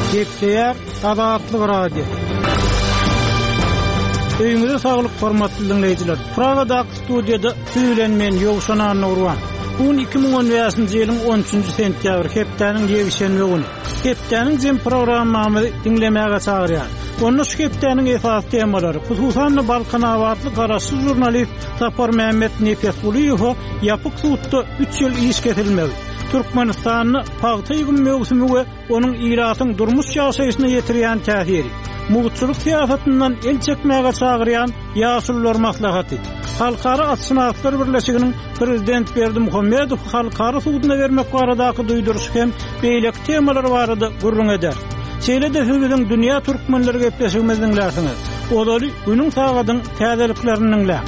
Gepleyer Azatlyk Radio. Öýüňize saglyk hormatly dinleýijiler. Pragada studiýada süýlenmen Ýowşan Nurwan. Bu 2015-nji ýylyň 13-nji sentyabr hepdeniň ýegişenme güni. Hepdeniň jem programmamy dinlemäge çagyrýar. Onu şu hepdeniň esas temalary, hususan Balkan awatly garaşy jurnalist Sapar Mehmet Nefesguliýow ýapyk suwtda 3 ýyl iş getirilmeli. Türkmenistanyny paýta ýygyn mewsumi we onuň iratyň durmuş ýaşaýyşyna ýetirýän täsiri. Muğutçuluk siyasetından el çekmeye çağırayan Yaşullar maslahatı. Halkara Atşynaslar Birleşiginiň Prezident Berdimuhammedow halkara suwduna vermek baradaky duýduruş hem beýlek temalar barada gurrun eder. Şeýle-de hüzüň dünýä türkmenleri gepleşigimizden läsiňiz. Olary günüň sagadyň täzeliklerini.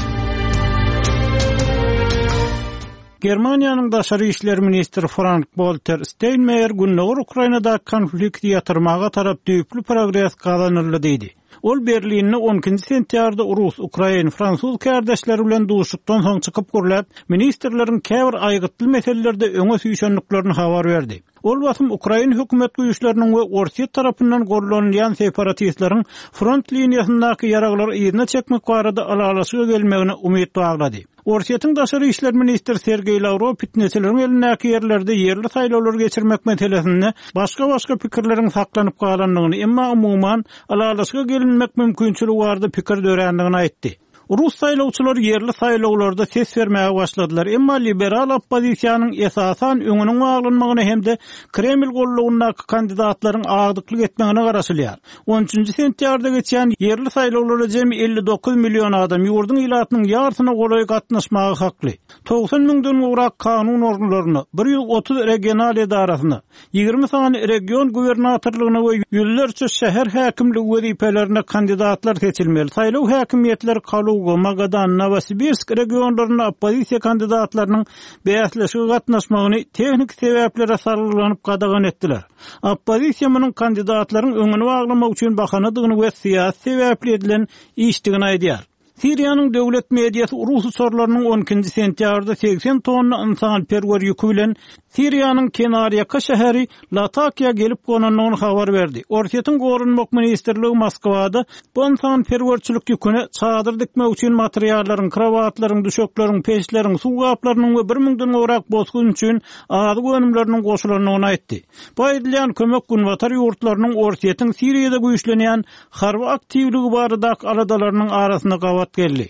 Germaniýanyň daşary işler ministri Frank-Walter Steinmeier günler Ukrainada konflikt ýatyrmaga tarap düýpli progress kazanyldy diýdi. Ol Berlinne 10-njy sentýarda Rus, Ukrain, Fransuz kardeşleri bilen duşukdan soň çykyp gürläp, ministrleriň käbir aýgytly meselelerde öňe süýşenliklerini habar berdi. Ol wasym Ukrain hökümet güýçleriniň we Orsiýa tarapyndan gollanýan separatistlaryň front liniýasyndaky ýaraglary ýerine çekmek barada alalaşyga gelmegine umyt baglady. Orsiýatyň daşary işler ministri Sergey Lavrov pitneçileriň elindäki ýerlerde ýerli saýlawlar geçirmek meselesinde başga pikirleriň saklanyp galanlygyny, emma umumyň alalaşyga gelinmek mümkinçiligi bardy pikir dörendigini aýtdy. Rus saýlawçylary ýerli saýlawlarda ses bermäge başladylar, emma liberal oppozisiýanyň esasan öňüniň aglanmagyna hemde Kreml gollugundaky kandidatlaryň agdyklyk etmegine garaşylýar. 13-nji sentýarda geçýän ýerli saýlawlara jemi 59 million adam ýurdun ilatynyň ýartyna golay gatnaşmagy hakly. 90 000-den urak kanun organlaryny, 130 regional edarasyny, 20 sany region gubernatorlugyna we ýüllerçe şäher häkimligi wezipelerine kandidatlar seçilmeli. Saýlaw häkimiýetleri Magadan, Novosibirsk regionlaryna oppozisiýa kandidatlarynyň beýasleşige gatnaşmagyny tehnik sebeplere sarylanyp gadagan etdiler. Oppozisiýa munyň kandidatlaryň öňüni baglamak üçin bahanadygyny we siýasy sebäpli edilen işdigini aýdýar. Siriýanyň döwlet mediýasy Rus sorlarynyň 10-njy sentýarda 80 tonna insan perwer ýükü bilen Siriýanyň Kenariyaka şäheri Latakiýa gelip gonanyny habar berdi. Orsiýatyň gorunmak ministrligi Moskwada bu insan perwerçilik ýüküne çadyr dikmek üçin materiallaryň, krawatlaryň, düşökleriň, peşleriň, suw gaplarynyň we 1000-den orak bozgun üçin azy gönümleriniň goşulanyny aýtdy. Bu edilýän kömek günwatar ýurtlarynyň Orsiýatyň Siriýada güýçlenýän harby aktivligi baradaky aladalarynyň arasyna gawat geldi.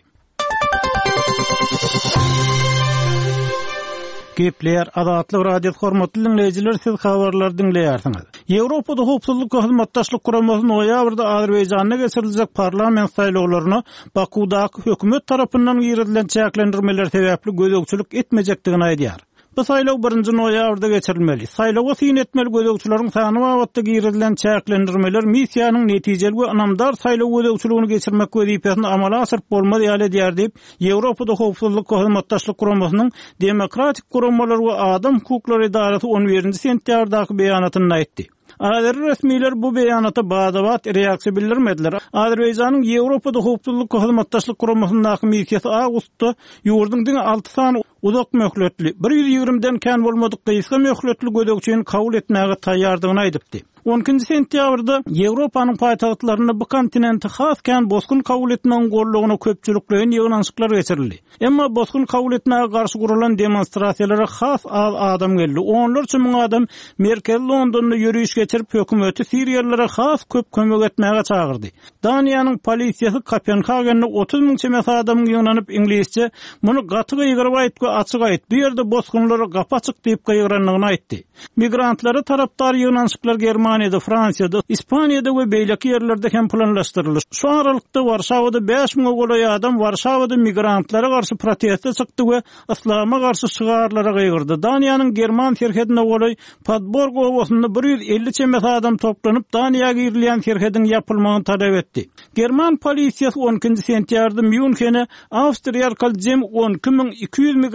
Gepleyer Azatlyk Radio hormatly dinleýijiler, siz habarlar dinleýärsiňiz. Ýewropada howpsuzlyk we hyzmatdaşlyk guramasyny noýabrda Azerbaýjanda geçiriljek parlament saýlawlaryna Bakudaky hökümet tarapyndan ýerililen çäklendirmeler sebäpli gözegçilik etmejekdigini aýdýar. Bu saýlaw 1-nji noýabrda geçirilmeli. Saýlawa syn etmeli gözegçileriň sany wagtda ýerililen çäklendirmeler missiýanyň netijeli we anamdar saýlaw gözegçiligini geçirmek wezipesini amala asyryp bolmady ýaly diýär diýip Ýewropada howpsuzlyk we hyzmatdaşlyk guramasynyň demokratik guramalar we adam hukuklary idarasy 11-nji sentýardaky beýanatyny aýtdy. Azeri resmiler bu beýanata bazawat reaksiýa bildirmediler. Azerbaýjanyň Ýewropada howpsuzlyk we hyzmatdaşlyk guramasyndaky missiýasy awgustda ýurduň 6 sany uzak möhletli 120-den kän bolmadyk gysga möhletli gözegçini kabul etmäge taýýardygyny aýdypdy. 10-njy sentýabrda Ýewropanyň paýtagtlaryna bu kontinenti hasken bozgun kabul etmegiň gorlugyna köpçüliklerin ýygnançyklar geçirildi. Emma bozgun kabul etmäge garşy gurulan demonstrasiýalara has az adam geldi. Onlarça müň adam Merkel Londonda ýürüýüş geçirip hökümeti Siriýallara has köp kömek etmäge çagyrdy. Daniýanyň polisiýasy Kopenhagende 30 000 çemes adam ýygnanyp ingilisçe muny gaty gyýgyryp aýtdy, açyk aýtdy. Bu ýerde bozgunlary gapaçyk diýip gyýgranlygyny aýtdy. Migrantlary tarapdar ýygnançyklar Germaniýada, Fransiýada, Ispaniýada we beýleki ýerlerde hem planlaşdyrylýar. Şu aralykda Warşawada 5000 golay adam Warşawada migrantlara garşy protestde çykdy we islama garşy şygarlara gyýgyrdy. Daniýanyň German şerhedine golay Padborg owasynda 150 çemes adam toplanyp Daniýaga girilýän şerhedin ýapylmagyny talap etdi. German polisiýasy 10-njy sentýarda Münchene Awstriýalykal jem 10200 migrant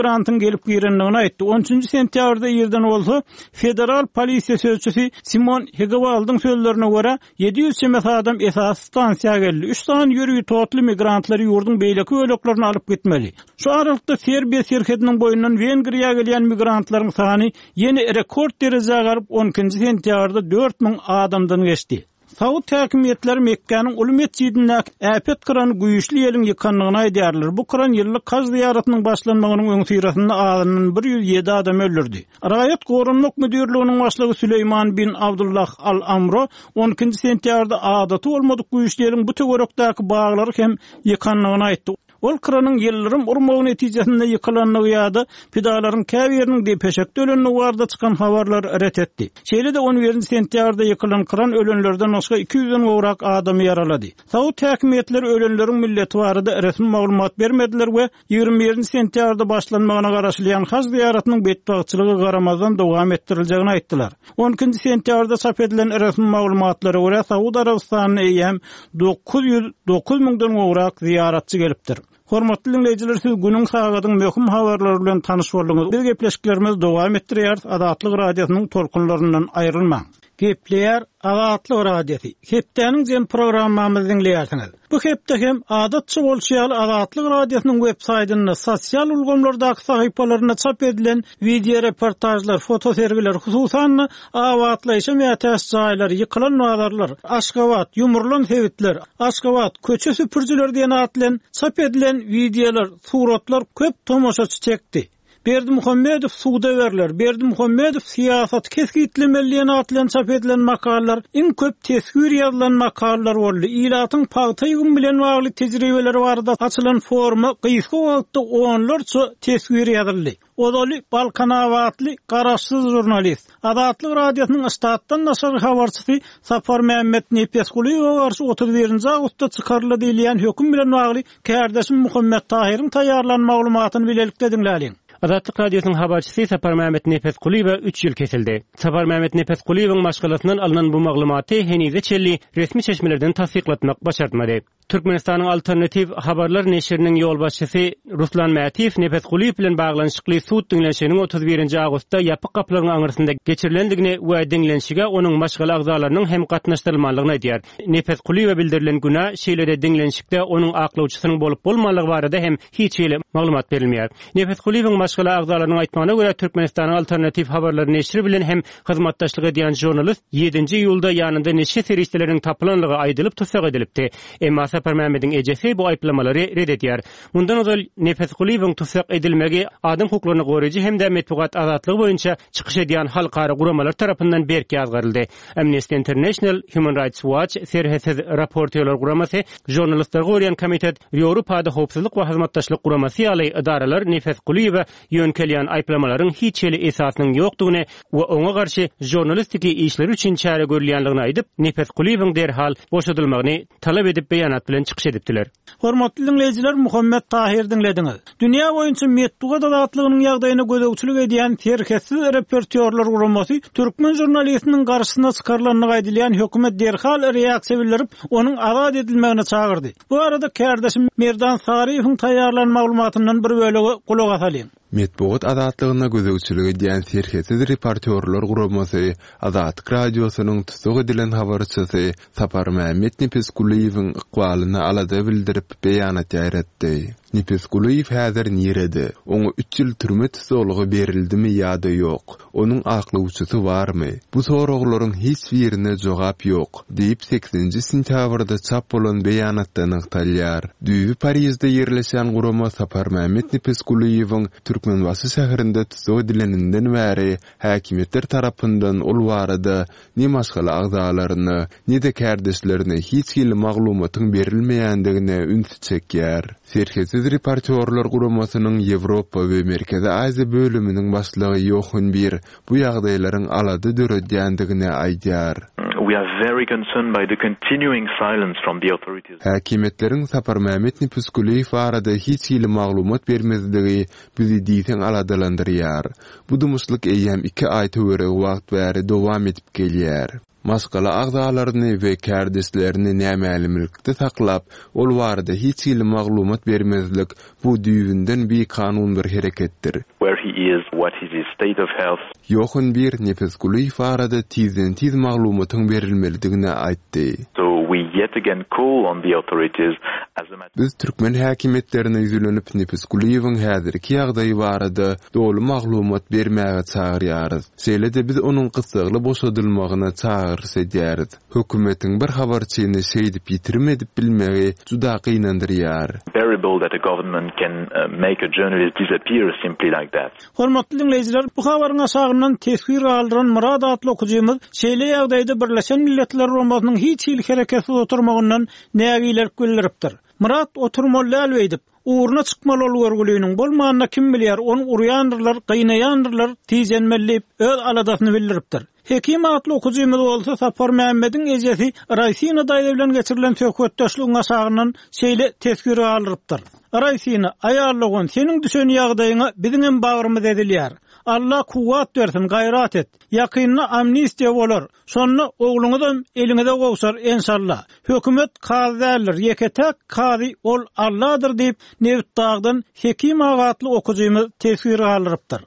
migrantın gelip girenligini aýtdy. 13 sentýabrda ýerden bolsa, federal polisiýa sözçüsi Simon Hegewald'yň sözlerine görä 700 çemet adam esas stansiýaga geldi. 3 sany ýürügi totly migrantlary ýurdun beýleki öleklaryny alyp gitmeli. Şu aralykda Serbiýa şirketiniň boýundan Wengriýaga gelýän migrantlaryň sany ýeni rekord derejäge garyp 12 sentýabrda 4000 adamdan geçdi. Saud häkimetleri Mekke'nin uly mescidinde äpet krany güýçli ýeliň ýykanlygyny aýdýarlar. Bu kran ýyllyk haj ziýaratynyň başlanmagynyň öňsýrasynda alanyn 107 adam öldürdi. Raýat gorunluk müdürliginiň başlygy Süleyman bin Abdullah al-Amro 12 sentýabrda adaty bolmadyk güýçli ýeliň bu töwerekdäki baglary hem ýykanlygyny aýtdy. Ol kranın yıllarım urmağı neticesinde yıkılanlığı ýa-da pidalaryň käbiriniň depeşekde ölenligi barada çıkan habarlar ret etdi. Şeýle-de 11 sentýabrda yıkılan kran ölenlerden başga 200'den gowrak adamy yaralady. Saud häkimetleri ölenleriň milleti barada resmi maglumat bermediler we 21 sentýabrda başlanmagyna garaşylýan haj ziýaratynyň betbagçylygy garamazdan dowam etdirilýägini aýtdylar. 12 sentýabrda çap edilen resmi maglumatlara görä Saud Arabistanyna eýem 900.000'den gowrak ziýaratçy gelipdir. Hormatly dinleyijiler, siz günüň sagadyň möhüm habarlary bilen tanyş bolduňyz. Biz gepleşiklerimiz dowam etdirýär. Adatlyk radiosynyň tolkunlaryndan aýrylmaň. Gepleýär Adatlyk radiosi. Hepdeniň jem programmamyzy dinleýärsiňiz. Bu hepde hem adatçy bolşýaly Adatlyk radiosynyň web saýtyna, sosial ulgamlardaky sahypalaryna çap edilen video reportajlar, foto sergiler, hususan awatlaýşa mätäs jaýlar, ýykylan nadarlar, Aşgabat, ýumurlan hewitler, Aşgabat köçe süpürjiler diýen atlan çap edilen videolar, suratlar köp tomoşaçy çekdi. Berdimuhammedow suwda berler. Berdimuhammedow siýasat kesgitlemeliýän atlan çap edilen makallalar, iň köp tesgir ýazylan makallalar boldy. Ilatyň pagtaýgym bilen bagly tejribeleri barada açylan forma gysga wagtda onlarça tesgir ýazyldy. Odaly Balkan awatly garaşsyz jurnalist, Adatlyk radiosynyň Istatdan naşar habarçysy Sapar Mehmet Nepesguliýowa garşy 31-nji awgustda çykarly diýilen höküm bilen bagly Kärdeşim Muhammed Tahiryň taýýarlan maglumatyny bilelikde dinläliň. Adatlyk radiosynyň habarçysy Sapar Mehmet Nepesguliýowa 3 ýyl kesildi. Sapar Mehmet Nepesguliýowyň maşgalasyndan alynan bu maglumaty henize çelli resmi çeşmelerden tasdiklatmak başartmady. Türkmenistanyň Alternativ Habarlar neşriniň ýolbaşçysy Ruslan Mätiw Nepesguliýow bilen baglanşykly suud dinlenşiginiň 31-nji awgustda ýapyk gaplaryň aňyrysynda geçirilendigini we dinlenşige onuň maşgala agzalarynyň hem gatnaşdyrylmalygyny aýdýar. Nepesguliýowa bildirilen günä şeýlede dinlenşikde onuň aklawçysynyň bolup bolmalygy barada hem hiç ýyly maglumat berilmeýär. Nepesguliýowyň maşgala agzalarynyň aýtmagyna görä Türkmenistanyň Alternativ Habarlar neşri bilen hem hyzmatdaşlyk edýän jurnalist 7-nji ýylda ýanynda neşe serişdeleriň tapylanlygy aýdylyp tutsak edilipdi. Emma Sapar Mehmet'in ejesi bu aýplamaları red etýär. Mundan öňe Nepesguliýowyň tutsak edilmegi adam hukuklaryny goraýjy hem de metbuat azatlygy boýunça çykyş edýän halkara guramalar tarapyndan berki ýazgyryldy. Amnesty International, Human Rights Watch, Serhesiz Raportörler Guramasy, Jurnalistler Goraýan Komitet, Ýewropada howpsuzlyk we hyzmatdaşlyk guramasy ýaly idaralar Nepesguliýowa ýönkelýän aýplamalaryň hiç ýeli esasynyň ýokdugyny we oňa garşy jurnalistiki işleri üçin çäre görülýänligini aýdyp, Nepesguliýowyň derhal boşadylmagyny talap edip beýanat bilen çykyş edipdiler. Hormatly dinleyijiler, Muhammed Tahir dinlediňiz. Dünýä boýunça metbuat adatlygynyň ýagdaýyna gözegçilik edýän Serhesiz Raportörler Guramasy türkmen jurnalistiniň garşysyna çykarylanyny aýdylýan hökümet derhal reaksiýa bildirip, onuň azat edilmegine çagyrdy. Bu arada Kärdeşim Merdan Sariýewiň taýýarlan maglumatyndan bir bölegi kulak asalyň. Metbuat adatlygyna gözegçilik edýän Serhesiz Raportörler Guramasy Adatlyk radiosynyň tutsak edilen habarçysy Sapar Mehmet Nepesguliýowyň ykbalyny alada bildirip beýanat ýaratdy. Nepesguliýow häzir nerede? Oňa 3 ýyl türme tutsalygy berildimi ýa-da ýok? Onuň aklawçysy barmy? Bu soraklaryň hiç birine jogap ýok, diýip 8-nji sentýabrda çap bolan beýanatda nykdalýar. Düýbi Parisde ýerleşen Gurama Sapar Mehmet Nepesguliýowyň Türkmenbaşy şäherinde tutsak edileninden bäri häkimetler tarapyndan ol barada ne maşgala agzalaryny, ne de kärdeşlerine hiç ýyly maglumatyň berilmeýändigine üns çekýär. Serhesiz Raportörler Guramasynyň Ýewropa we Merkezi Aziýa bölüminiň başlygy Johan Bir bu ýagdaýlaryň alady döredýändigine aýdýar. We are very concerned by the continuing silence from the authorities. Häkimetleriň Sapar Mehmet Nepesguliýow barada hiç ýyly maglumat bermezligi bizi diýsen aladalandyrýar. Bu dumuslyk eýem 2 aý töwereg wagt bäri dowam edip gelýär. maskala agzalaryny we kärdeslerini nämälimlikde saklap, ol barada hiç ýyly maglumat bermezlik bu düýünden bir kanun bir hereketdir. Where he is, what is his state of health. Yoxun bir Nefes Guliyev barada tiz maglumatyň berilmelidigine aýtdy. So we yet again call on the authorities as a matter. Biz Türkmen häkimetlerine ýülenip Nefes Guliyewiň häzirki ýagdaýy barada dogry maglumat bermäge çagyrýarys. Şeýle-de biz onuň gysgaly boşadylmagyna çagyryş edýäris. Hökümetiň bir habarçyny şeýdip ýitirmedip bilmegi juda gynandyrýar. Bearable that a government can make a journalist disappear simply like that. Hormatly dinleýijiler, bu habaryň aşagyndan tesbir aldyran Murad adly okujymyz şeýle ýagdaýda Birleşen Milletler Romasynyň hiç ýyl hereketsiz oturmagyndan nägiler bildiripdir. Murad oturmaly elbeydi. Uğruna çykmaly ol görgülüğünün bolmanyna kim bilýär, onu urýandyrlar, gynaýandyrlar, tijenmelip öz aladasyny bildiripdir. Hekim adly okujymyz bolsa Sapar Mämmediň ejesi Raysina daýda bilen geçirilen söhbetdeşligiň aşagyndan şeýle tesbir alypdyr. Raysina, aýarlygyn seniň düşen ýagdaýyňa biziň bagyrymyz edilýär. Allah kuwat bersin, gayrat et. Yakynyna amnistiýa bolar. Şonu ogluňyzam eliňize gowsar inşallah. Hökümet kazylar, yeketek kazy ol Allah'dır diýip Nevit Dağdan Hekim agatly okujymyz tesbir alypdyr.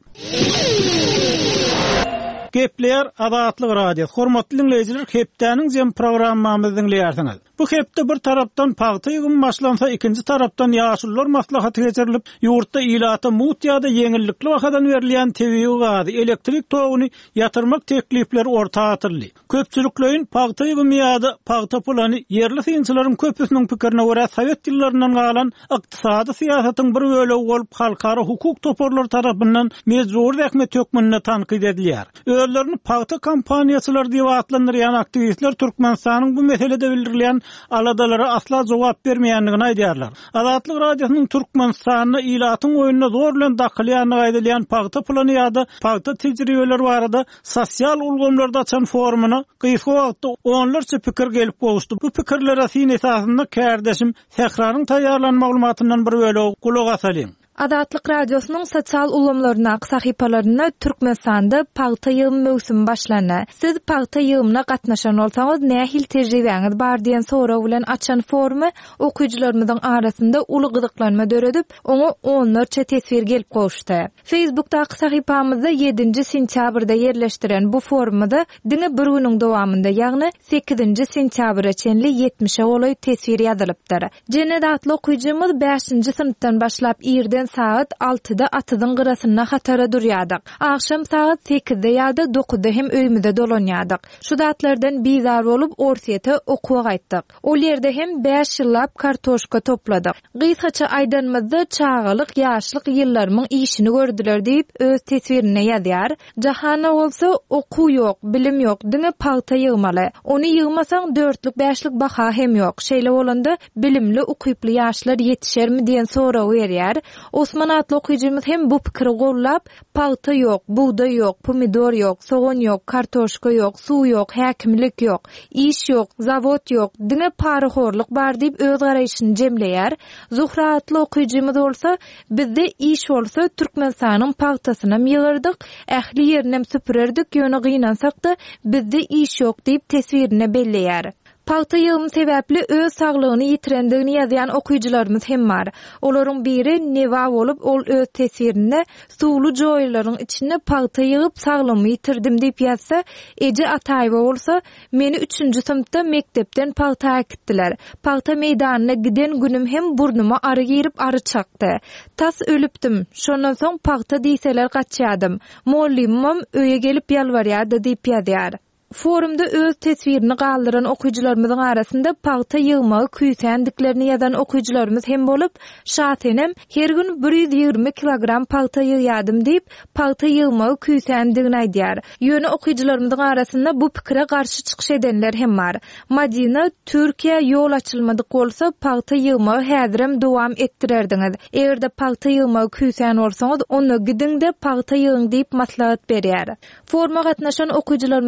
Gepler Adatlyk radio. Hormatly dinleyijiler, hepdäniň jem programmamyzy dinleýärsiňiz. Bu hepde bir tarapdan paýta ýygym başlansa, ikinji tarapdan ýaşullar maslahaty geçirilip, ýurtda ilata mutýada yeňillikli wagtdan berilýän TV gady, elektrik toguny ýatyrmak teklipleri ortaga atyldy. Köpçüliklerin paýta ýygym ýa-da paýta pulany yerli synçylaryň köpüsiniň pikirine görä Sowet ýyllaryndan galan ykdysady syýasatyň bir bölegi bolup halkara hukuk toparlar tarapyndan mejbur ähmet hökmüne tanqid edilýär. Özlerini paýta kampaniýaçylar diýip atlandyrýan aktivistler Türkmenistanyň bu meselede bildirilýän aladalara asla jogap bermeýändigini aýdýarlar. Adatlyk radiosynyň Türkmenistanyň ilatyň oýunyna zor bilen dakylýanyny aýdylýan paýta plany ýa-da paýta tejribeler barada sosial ulgamlarda açan forumuny gysga wagtda onlarça pikir gelip gowuşdy. Bu pikirlere syn esasynda kärdeşim Sehranyň taýýarlan maglumatyndan bir bölegi kulak asalyň. Adatlyk radiosynyň sosial ulamlaryna, sahypalaryna Türkmenistanda paýta ýygymy möwsümi başlana. Siz paýta ýygymyna gatnaşan bolsaňyz, nähil tejribeňiz bar diýen soraw bilen açan forumy okujylarymyzyň arasynda uly gyzyklanma döredip, oňa onlarça tesbir gelip gowuşdy. Facebookdaky sahypamyzda 7 sentýabrda ýerleşdiren bu forumda diňe bir güniň dowamında, ýagny 8 sentýabra çenli 70 olay tesbir ýazylypdyr. Jeneratly okujymyz 5-nji synpdan başlap ýerden saat 6-da atydyň gyrasyna hatara durýardyk. Akşam saat 8-de ýa-da 9-da hem öýümizde dolanýardyk. Şu datlardan bizar bolup Orsiýete okuwa gaýtdyk. Ol ýerde hem 5 ýyllap kartoşka topladyk. Gysgaça aýdanmyzda çağalyk, ýaşlyk ýyllaryň işini gördüler diýip öz tesbirine ýazýar. Jahana bolsa okuw ýok, bilim ýok, diňe paýta ýygmaly. Ony ýygmasaň 4lik 5lik baha hem ýok. Şeýle bolanda bilimli, ukyply ýaşlar ýetişermi diýen soraw berýär. Osman adly okujymyz hem bu pikiri gollap, paýta ýok, buğday ýok, pomidor ýok, soğan ýok, kartoşka ýok, suw ýok, häkimlik ýok, iş ýok, zawod ýok, diňe paryhorlyk bar diýip öz garaýşyny jemleýär. Zuhra adly okujymyz bolsa, bizde iş bolsa Türkmenistanyň paýtasyna ýygyrdyk, ähli ýerine süpürerdik, ýöne gynansak-da bizde iş ýok diýip tesbirine belleýär. Paýta ýygym sebäpli öz saglygyny ýitirendigini ýazýan okujylarymyz hem bar. Olaryň biri Neva bolup, ol öz tesirine suwly joýlaryň içine paýta ýygyp saglygymy ýitirdim diýip ýazsa, Eje Ataýewa bolsa, meni 3-nji synpda mektepden paýta gitdiler. Paýta meýdanyna giden günüm hem burnuma ary girip ary çakdy. Tas ölüpdim. Şondan soň paýta diýseler gaçýadym. Mollimim öýe gelip ýalbarýardy diýip ýazýar. Forumda öz tesbirini galdyran okujylarymyzyň arasynda paýta ýygmagy küýsendiklerini ýazan okujylarymyz hem bolup, şahenem her gün 120 kilogram paýta ýygýardym diýip paýta ýygmagy küýsendigini aýdýar. Ýöne okujylarymyzyň arasynda bu pikire garşy çykyş edenler hem bar. Madina, Türkiýe ýol açylmadyk bolsa paýta ýygmagy häzirem dowam etdirerdiňiz. Egerde paýta ýygmagy küýsen bolsaňyz, onu gidinde paýta ýygyň diýip maslahat berýär. Foruma gatnaşan okujylarymyzyň arasynda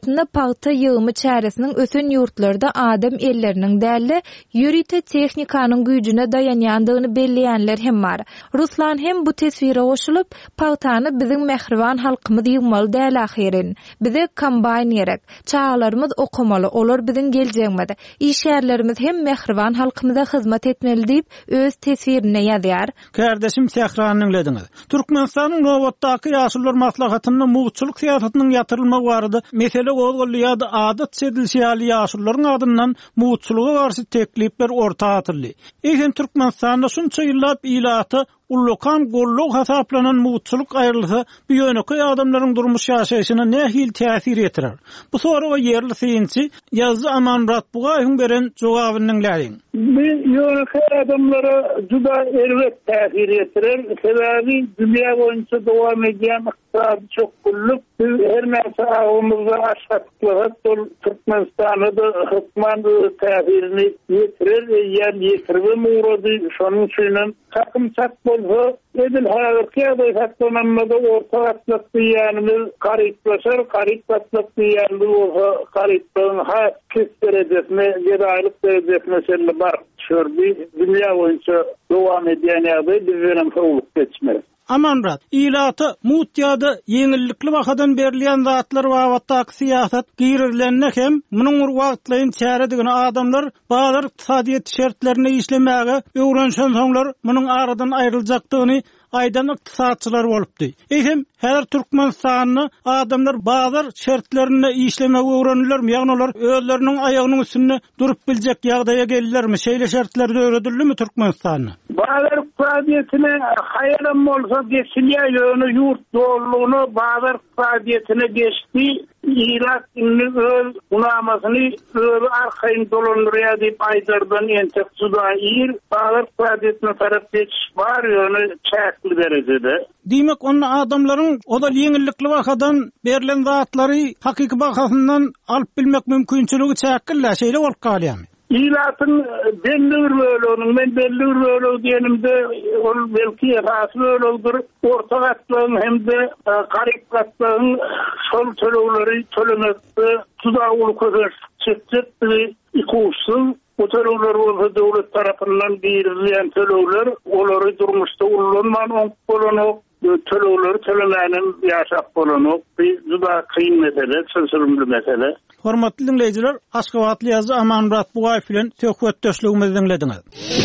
ýaşatyny paýta ýygymy çäresiniň ösen ýurtlarda adam elleriniň däli ýörite tehnikanyň güýjüne dayanýandygyny belleýänler hem bar. Ruslan hem bu teswire goşulyp, paýtany biziň mehriban halkymyz ýygmaly däl ahyrin. Bize kombayn gerek. Çağlarymyz okumaly, olar biziň geljeğimiz. İşgärlerimiz hem mehriban halkymyza hyzmat etmeli diýip öz teswirine ýazýar. Kardeşim Sehranyň lediniz. Türkmenistanyň nowatdaky ýaşullar maslahatyny muğçuluk siýasatynyň ýatyrylmagy barada mesele gowgulýady adat sedilşýäli ýaşullaryň adyndan muğçuluga garşy teklipler ortaga atyldy. Eýsem Türkmenistanda şunça ýyllap ilaty ullukan golluk hasaplanan muğçuluk aýrylsa bu ýöneki adamlaryň durmuş ýaşaýyşyna nähil täsir etirer. Bu soraga ýerli synçy Ýazgy Amanrat Bugaýyň beren jogabyny dinlädiň. Bu ýöneki adamlara juda erwet täsir etirer. Sebebi dünýä boýunça dowam edýän iqtisady çöküllük her näme awamyzda aşgatlyk Türkmenistana da hukman täsirini ýetirer ýa-da ýetirme murady şonuň üçin takymçak bolsa edil haýatda hatdanamada orta atlyk ýanymy garyplaşar, garyplaşyk ýanymy garyplygyň hayat kesderejesine, gedaýlyk derejesine şeýle bar. Şurby dünýä boýunça dowam edýän ýa-da bizden howluk geçmez. Amanrat, ilaty mutýada ýeňillikli wagtdan berilýän zatlar wagtdaky siýasat giýrilenne hem munyň wagtlaryň çäredigini adamlar bazar iqtisadiýet şertlerine işlemäge öwrenşen soňlar munyň aradan aýryljakdygyny aýdan iqtisadçylar bolupdy. Eýsem her Türkmenistanyny adamlar bazar şertlerine işlemäge öwrenýärmi, ýagny olar özleriniň aýagynyň üstünde durup biljek ýagdaýa gelýärmi? Şeýle şertlerde öwredilýärmi Türkmenistanyny? Bazar iqtisadiyetine hayalam olsa geçilýär ýöne ýurt dollugyny bazar iqtisadiyetine geçdi. İrak öz unamasyny öz arkaýyn dolandyrýar diýip aýdardan entek judaýyr bazar iqtisadiyetine tarap geçiş bar ýöne çäkli derejede. Diýmek onu adamlaryň oda ýeňillikli wagtdan berilen zatlary hakyky bahasyndan alyp bilmek mümkinçiligi çäkille şeýle bolup galýarmy? İlatın belli bir bölüğünün, men belli bir bölüğü diyenimde ol belki rasy bölüğüdür. Orta gatlığın hem de garip gatlığın sol töleğleri tölemekte tuda ulu közer çekecekti ikuçsuz. Bu töleğler olsa devlet tarafından berilýän töleğler, olary durmuşda ullanman onk töleğleri tölemänin ýaşap bolanyp bir juda kıyın mesele, çözülümlü mesele. Hormatly dinleýijiler, Aşgabatly Ýazgy Amanrat Bugaýew bilen söhbetdeşligimizi dinlediňiz.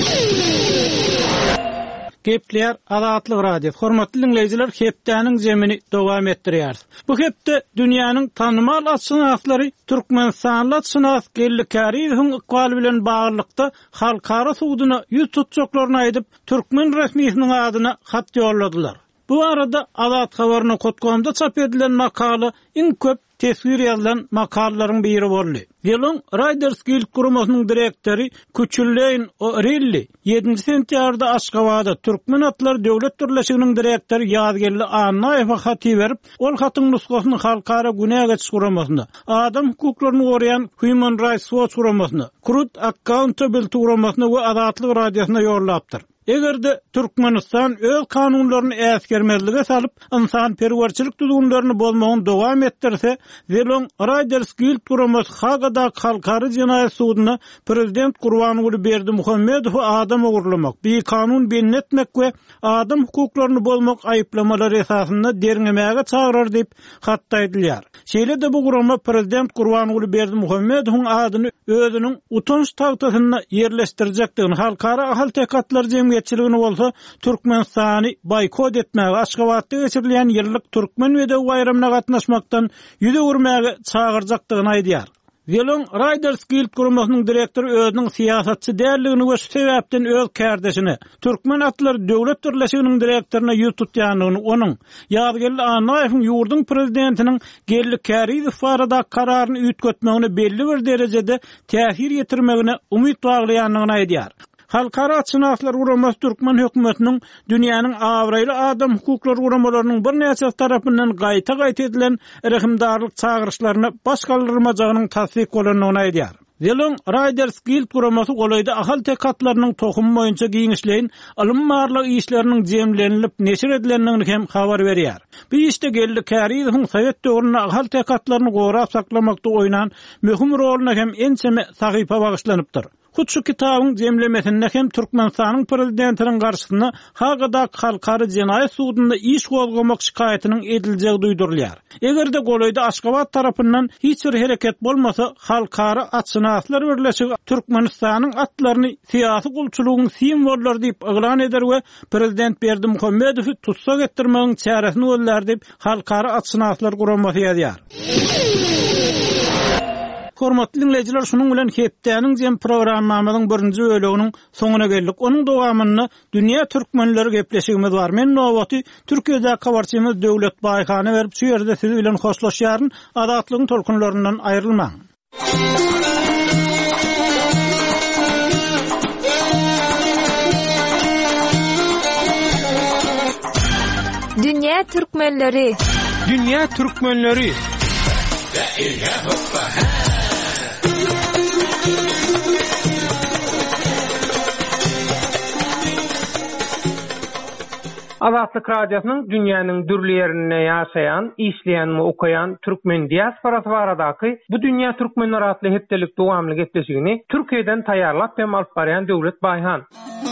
Gepler Azatlyk Radio. Hormatly dinleýijiler, hepdäniň jemini dowam etdirýär. Bu hepde dünýäniň tanymal atşynaslary Türkmenistan atşynas Gellikariýewiň ykbaly bilen baglykda halkara suwduna ýüz tutjaklaryny aýdyp türkmen resmiýetiniň adyna hat ýolladylar. Bu arada Azat habaryny Kotkomda çap edilen makaly iň köp teswir ýazylan makalaryň biri boldy. Ýylyň Riders Guild guramasynyň direktori Küçülleýin Orelli 7 sentýarda Aşgabatda Türkmen atlar döwlet birleşiginiň direktori ýazgyrly Annaýew haty berip, ol hatyň nusgasyny halkara günäge geçiş guramasynda, adam hukuklaryny goraýan Human Rights Watch guramasyna, Crowd Accountability guramasyna we Azatlyk radiosyna ýollapdyr. Egerde Türkmenistan öz kanunlaryny äsgermezlige salyp, insan perwerçilik düzgünlerini bolmagyny dowam etdirse, Ýylyň Riders Guild guramasy Hagada halkary jinaýat suwdyna prezident Gurbanuly Berdimuhammedow adam ogurlamak, bir kanun beýan etmek we adam hukuklaryny bolmak aýyplamalary esasynda derňemäge çagyrar diýip hatdaýdylýar. Şeýle de bu gurama prezident Gurbanuly Berdimuhammedowyň adyny özüniň utanç tagtasyna ýerleşdirjekdigini, halkara ahal tekatlar jemgyýetçiligini bolsa Türkmenistany boykot etmäge, Aşgabatda geçirilýän ýyllyk türkmen we de baýramyna gatnaşmakdan ýüze urmäge çagyrjakdygyny aýdýar. Ýylyň Riders Guild guramasynyň direktori özüniň siýasatçy däldigini we şu sebäpden öz kardeşini Türkmen atlar döwlet birleşiginiň direktoryna ýüz tutýanyny, onuň ýazgyrly Annaýewiň ýurdun prezidentiniň Gellikariýew barada kararyny üýtgetmegine belli bir derejede täsir ýetirmegine umyt baglaýanyny aýdýar. Halkara atşynaslar guramasy Türkmen hökümetiniň dünýäniň awraýly adam hukuklary guramalarynyň bir näçe tarapyndan gaýta edilen rehimdarlyk çagyrışlaryna baş galdyrmajagynyň tasdik bolanyny aýdýar. Zelon Riders Guild guramasy golayda ahal tekatlarynyň tohum boýunça giňişleýin alym-marlyk işleriniň jemlenilip neşir edilendigini hem habar berýär. Bu işte geldi Käriyewň Sowet döwründe ahal tekatlaryny gorap saklamakda oýnan möhüm roluna hem enseme sahypa bagyşlanypdyr. Şu kitabın jemlemesinde hem Türkmenistanyň prezidentiniň garşysyna Hagada halkary jenaýat sudunda iş gozgamak şikaýatynyň ediljegi duýdurulýar. Egerde golayda Aşgabat tarapyndan hiç bir hereket bolmasa, halkary atşynaslar birleşigi Türkmenistanyň atlaryny syýasy gulçulugyň simwollary diýip eglan eder we prezident Berdimuhammedowy tutsak etdirmegiň çäresini öller diýip halkary atşynaslar guramasy ýazýar. Hormatly dinleyijiler, şunun bilen hepdeniň jem programmamyzyň birinji böleginiň soňuna geldik. Onuň dowamyny Dünýä türkmenleri gepleşigimiz bar. Men nowaty Türkiýede kabarçymyz Döwlet Baýhany berip şu ýerde siz bilen hoşlaşýaryn. Adatlygyň tolkunlaryndan aýrylmaň. Dünýä türkmenleri. Dünýä türkmenleri. Azatlyk radiosynyň dünýäniň dürli ýerinde ýaşaýan, işleýän we okaýan türkmen diasporasy baradaky bu dünýä türkmenleri atly hepdelik dowamly gepleşigini Türkiýeden taýýarlap hem alyp barýan Döwlet Baýhan.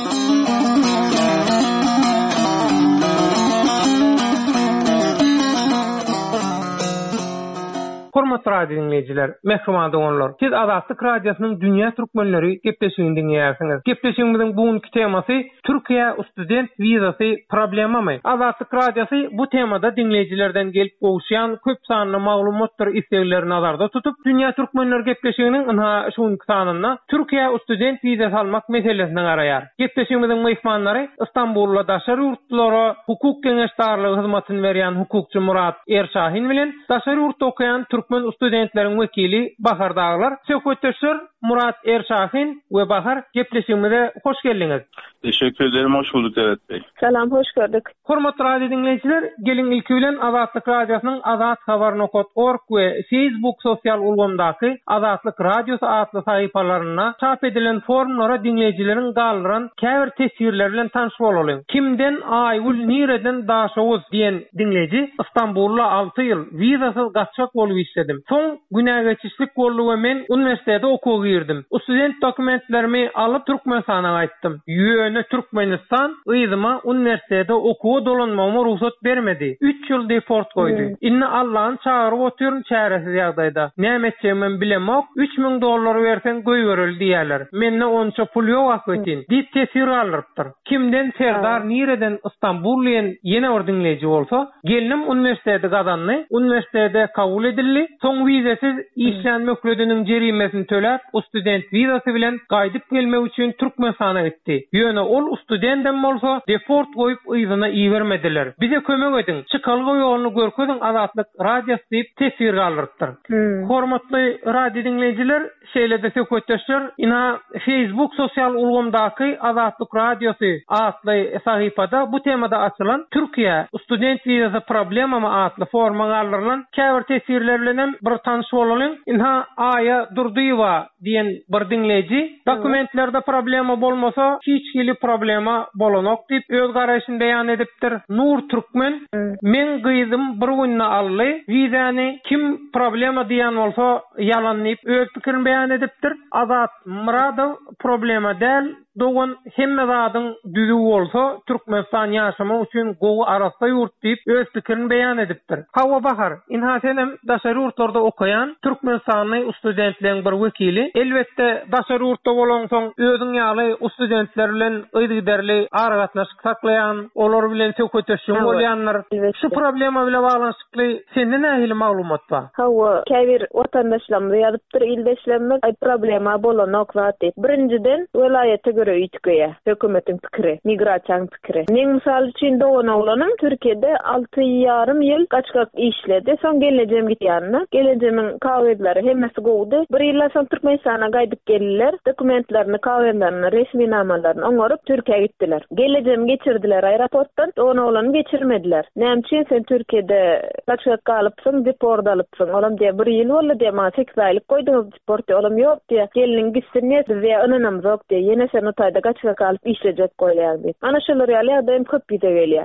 Hormatly radio dinleyijiler, mehriman doganlar. Siz Azatlyk radiosynyň dünýä türkmenleri gepleşigini dinleýärsiňiz. Gepleşigimiziň bugünkü temasy Türkiýe student wizasy problemamy. Azatlyk radiosy bu temada dinleyijilerden gelip gowşaýan köp sanly maglumatlar isleglerini nazarda tutup, dünýä türkmenleri gepleşiginiň şuňky sanyna Türkiýe student wizasy almak meselesini garaýar. Gepleşigimiziň mehmanlary Istanbulda daşary ýurtlary hukuk geňeşdarlygy hyzmatyny berýän hukukçy Murat Erşahin bilen daşary ýurtda okaýan Türkmen studentleriň wekili Bahar Dağlar. Söhbetdeşler Murat Erşahin we Bahar, gepleşigimize hoş geldiňiz. Teşekkür ederim, hoş bulduk Devlet Bey. Salam, hoş gördük. Hormatly radio dinleyijiler, gelin ilki bilen Azatlyk radiosynyň azathabar.org we Facebook sosial ulgamdaky Azatlyk radiosy adly sahypalaryna çap edilen forumlara dinleyijileriň galdyran käbir tesirler bilen tanış bolalım. Kimden Aýgul nireden daşawuz diýen dinleyici İstanbulda 6 ýyl wizasyz gaçak bolup işledim. Soň günä geçişlik boldy we men uniwersitede okuwga girdim. Student dokumentlerimi alyp Türkmenistana gaýtdym. Ýöne Türkmenistan ýyzyma uniwersitede okuwga dolanmama ruhsat bermedi. 3 ýyl deport goýdy. Inni Allah'ın çağırıp oturun çaresiz ýagdaýda. Näme etjegimi bilemok, $3000 bersen göýberil diýerler. Menne onça pul ýok akwetin. Diýip tesir alypdyr. Kimden Serdar nireden İstanbul diýen ýene bir dinleýiji bolsa, gelinim uniwersitede gazandy. Uniwersitede kabul edildi. Soň wizasyz işlenme ökrediniň jerimesini töläp, student wizasy bilen gaýdyp gelmek üçin Türkmenistana gitdi. Ýöne ol studentim bolsa, deport goýup ýyzyna iýermediler. Bize kömek edin. Çykalgy ýoluny görkezin Azatlyk radiosy diýip tesir alypdyr. Hormatly radio dinleyijiler, şeýlede söhbetdeşler, ina Facebook sosial ulgamdaky Azatlyk radiosy adly sahypada bu temada açylan Türkiýe student wizasy problemamy adly formaga aldyrylan käbir tesirler bilen bir tanış bolalım. Ina Aya Durduýewa diýen bir dinleyici, dokumentlerde problema bolmasa hiç hili problema bolanok diýip öz garaşyny beýan edipdir. Nur Türkmen, men gyýdym bir günne ally, wizany kim problema diýen bolsa ýalanlayıp öz pikirini beýan edipdir. Azat Muradow problema däl, dogan hemme zadyň düzü bolsa Türkmenistan ýaşamak üçin gowy arasda ýurt diýip öz pikirini beýan edipdir. Hawa Bahar, inhasenem daşary ýurtlarda okaýan Türkmenistanyň studentleriň bir wekili. Elbetde daşary ýurtda bolan soň özüň ýaly studentler bilen ýygyderli aragatnaşyk saklaýan, olar bilen söhbetdeşik bolýanlar. Şu problema bilen baglanşykly sende nähili maglumat bar? Hawa, käbir watandaşlarymyz ýazypdyr, ilde işlenmek problema bolanok zat diýip. Birinciden welaýete görä ýetgeýär. Hökümetiň pikiri, migrasiýaň pikiri. Men mysal üçin dogan oglanyň Türkiýede 6,5 ýyl gaçkak işledi. Soň geleceğim gitýärni. Geleceğimin kagydlary hemmesi gowdy. Bir ýyl soň Türkmenistan Türkmenistana gaýdyp geldiler. Dokumentlerini, kagazlaryny, resmi namalaryny oňaryp Türkiýe gitdiler. Gelejemi geçirdiler aeroportdan, onu olan geçirmediler. Näme sen Türkiýede kaçak kalypsyň, deport alypsyň. Olam diýe 1 ýyl boldy diýe, ma 8 aýlyk goýdyňyz deportda olam ýok diýe. Gelin gitsin we ananam ýok diýe. Ýene sen o taýda kaçak kalyp işlejek goýýar diýip. Ana şolar ýaly adam köp ýyda gelýär.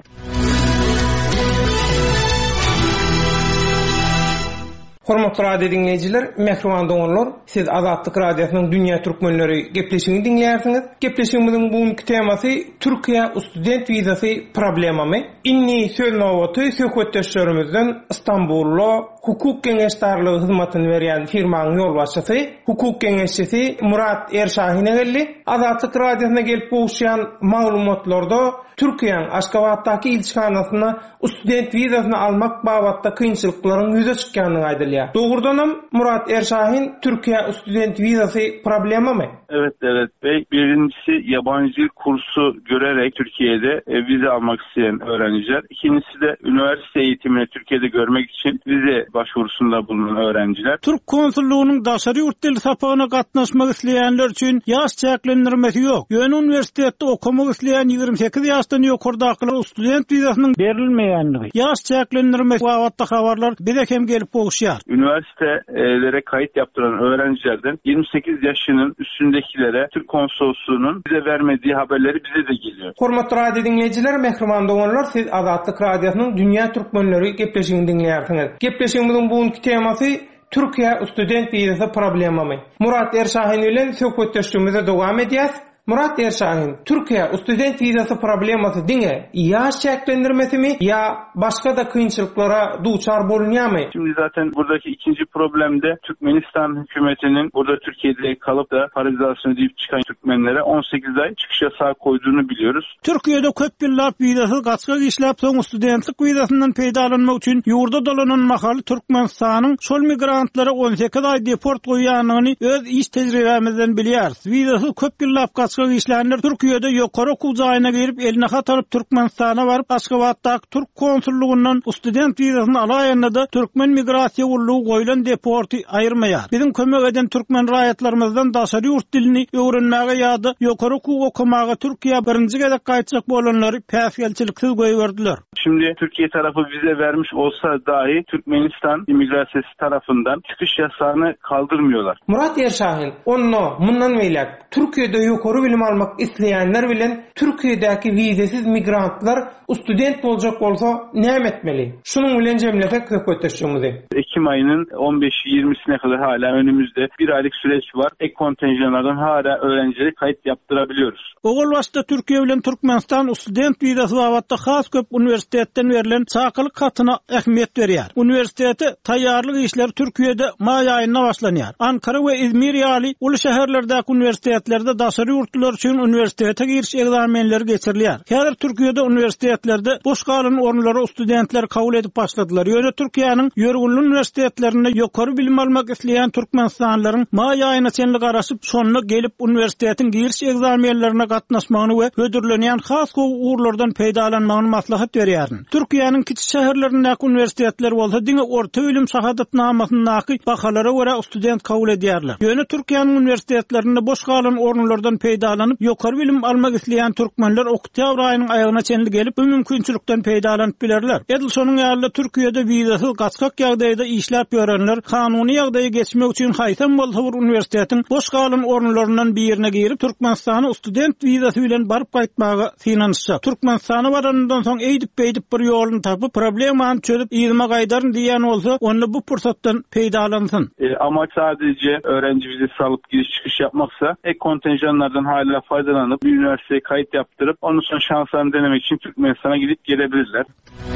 Hormatly radio dinleyijiler, mehriban doňurlar, siz Azatlyk Radiosynyň Dünýä Türkmenleri gepleşigini dinleýärsiňiz. Gepleşigimiziň bugünkü temasy Türkiýe student wizasy problemamy. Inni söz nowaty söhbetdeşlerimizden Istanbulda hukuk geňeşdarlygy hyzmatyny berýän firmanyň ýolbaşçysy, hukuk geňeşçisi Murat Erşahyne geldi. Azatlyk Radiosyna gelip bolşan maglumatlarda Türkiýanyň Aşgabatdaky ilçikanasyna student wizasyny almak babatda kynçylyklaryň ýüze çykýanyny aýdylýar. Dogrudanam Murat Erşahin Türkiýe student wizasy problemamy? Evet bey. Birincisi yabancı kursu görerek Türkiye'de vize almak isteyen öğrenciler. İkincisi de üniversite eğitimini Türkiye'de görmek için vize başvurusunda bulunan öğrenciler. Türk konsulluğunun daşary ýurt dili sapagyna gatnaşmak isleýänler üçin ýaş çäklendirmesi ýok. Ýöne universitetde okumak isleýän 28 ýaşdan ýokardakylar student wizasynyň berilmeýänligi. Ýaş çäklendirmesi wagtda habarlar bize hem gelip bolşýar. Üniversitelere kayıt yaptıran öğrencilerden 28 yaşının üstündekilere Türk konsolosluğunun bize vermediği haberleri bize de geliyor. Hormatly radio dinleyijiler, mehriban doňurlar, siz Azatlyk Radiosynyň Dünýä Türkmenleri gepleşigini dinleýärsiňiz. Gepleşigimiziň bugünkü temasy Türkiýe student wizasy problemamy. Murat Erşahin bilen söhbetdeşligimize dowam edýäs. Murat Erşahin, Türkiýe student wizasy problemasy diňe ýaş çäklendirmesimi ýa başga da kynçylyklara duçar bolunýarmy? Şimdi zaten buradaki ikinci problem de Türkmenistan hükümetinin burada Türkiye'de kalıp da parazitasyon edip çıkan Türkmenlere 18 ay çıkış yasağı koyduğunu biliyoruz. Türkiye'de köp ýyllar wizasy gaçga işläp soň studentlik wizasyndan peýdalanmak üçin ýurda dolanan mahaly Türkmenistanyň şol migrantlara 18 ay deport goýýanyny öz iş tejribemizden bilýäris. Wizasy köp ýyllar işlänler Türkiýede ýokary okuw jaýyna gelip eline hat alyp Türkmenistana baryp Aşgabatdaky Türk konsullugynyň student wizasyny alaýanda da Türkmen migrasiýa gullugy goýulan deporty aýyrmaýar. Bizim kömek eden Türkmen raýatlarymyzdan daşary ýurt dilini öwrenmäge ýa-da ýokary okuw okumaga Türkiýe birinji gezek gaýtjak bolanlary päsgelçiliksiz goýberdiler. Şimdi Türkiye tarafı vize vermiş olsa dahi Türkmenistan imigrasyası tarafından çıkış yasağını kaldırmıyorlar. Murat Erşahin, onno mundan meýlek Türkiýede ýokary bilim almak isleýänler bilen Türkiýedäki vizesiz migrantlar student boljak bolsa näme etmeli? Şunuň bilen jemlesek köpetdeşimizi. Ekim ayının 15-20'sine kadar hala önümüzde bir aylık süreç var. Ek kontenjanlardan hala öğrencileri kayıt yaptırabiliyoruz. Ogul başta Türkiýe bilen Türkmenistan student wizasy wagtda has köp universitetden berilen çakylyk hatyna ähmiýet berýär. Universiteti taýýarlyk işleri Türkiýede may aýynda başlanýar. Ankara we İzmir ýaly uly şäherlerdäki universitetlerde daşary ýurtlar üçin universitete giriş egzamenleri geçirilýär. Häzir Türkiýede universitetlerde boş galan orunlara studentler kabul edip başladylar. Ýöne Türkiýanyň ýörgünli universitetlerinde ýokary bilim almak isleýän türkmenistanlylaryň may aýyna çenli garaşyp şonuna gelip universitetiň giriş egzamenlerine gatnaşmagyny we hödürlenýän has uğurlardan peýdalanmagyny maslahat berýär. Türkiýanyň kiçik şäherlerindäki universitetler bolsa diňe orta bilim şahadatnamasyny bahalara görä student kabul edýärler. Ýöne Türkiýanyň universitetlerinde boş galan orunlardan peýdalanyp ýokary bilim almak isleýän türkmenler oktyabr aýynyň aýagyna çenli gelip bu mümkinçilikden peýdalanyp bilerler. Edil şonuň ýaly Türkiýede wizasy gaçkak ýagdaýda işläp ýörenler kanuny ýagdaýa geçmek üçin haýsam bolsa bir universitetiň boş galan orunlaryndan birine girip Türkmenistana student wizasy bilen baryp gaýtmagy finanşýar. Türkmenistana barandan soň eýdip bir ýoluny tapyp problemany çözüp ýyma gaýdaryn diýen bolsa, onu bu pursatdan peýdalansyn. Amaç sadece öğrenci vizesi alıp giriş çıkış yapmaksa ek kontenjanlardan hala faydalanıp bir üniversiteye kayıt yaptırıp onun sonra şanslarını denemek için Türkmenistan'a gidip gelebilirler.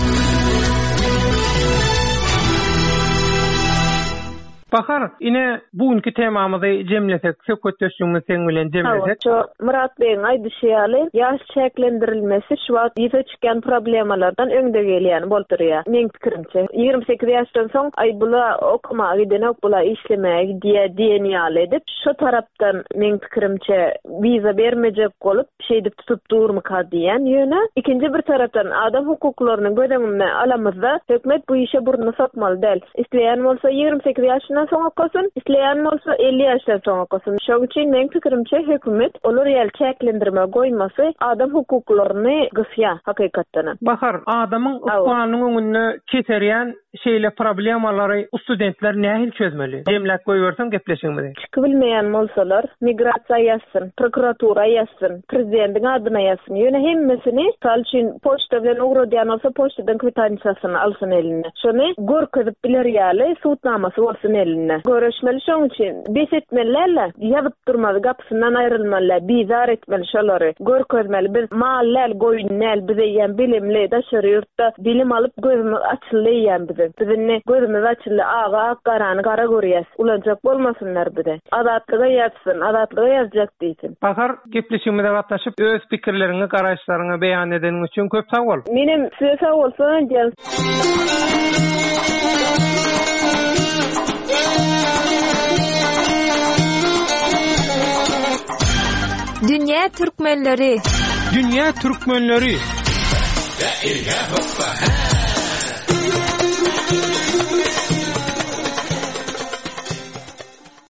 Bakar, ine bugünkü temamyzy jemlesek, söhbetdeşligimiz seň bilen jemlesek. Murat beýiň aýdyşy ýaly ýaş çäklendirilmesi şu wagt ýüze çykan problemalardan öňde gelýän bolturýar. Meň pikirimçe 28 ýaşdan soň ay bula okumagy gidene bula işlemäge diýen ýaly edip şu tarapdan meň pikirimçe viza bermejek bolup şeýdip tutup durmaka diýen ýöne. Ikinji bir tarapdan adam hukuklaryny gödäňine alamyzda hökümet bu işe burnu sokmaly däl. Isleýän bolsa 28 ýaşdan ýaşdan soň okasyn, isleýän bolsa 50 ýaşdan soň okasyn. Şo üçin men pikirimçe hökümet olar ýel çäklendirme goýmasy adam hukuklaryny gysýa hakykatdan. Bahar, adamyň ukbanyň öňünde keserýän şeýle problemalary studentler nähil çözmeli? Demläp goýbersen gepleşeňmi? Çykyp bilmeýän bolsalar, migrasiýa ýazsyn, prokuratura ýazsyn, prezidentiň adyna ýazsyn. Ýöne hemmesini sal üçin poçta bilen ugradýan bolsa poçtadan kwitansiýasyny alsyn eline. Şonu görkezip bilerýäli suwtnamasy bolsyn eline. Görüşmeli şoň üçin besetmelerle ýazyp durmaly, gapysyndan aýrylmaly, bizar etmeli şolary. Görkezmeli biz mallar goýunlar bize ýen bilimli daşary ýurtda bilim alyp gözümiz açylaýan bize. Bizini gözümiz açyly ağa garany gara görýäs. Ulanjak bolmasynlar bize. Adatlyga ýatsyn, adatlyga ýazjak diýsin. Bahar, gepleşigimizde gatnaşyp öz pikirlerini, garaşlaryny beýan edeniň üçin köp sag bol. Menim size sag bolsun, jan. Dünya türkmenleri. Dünya türkmenleri.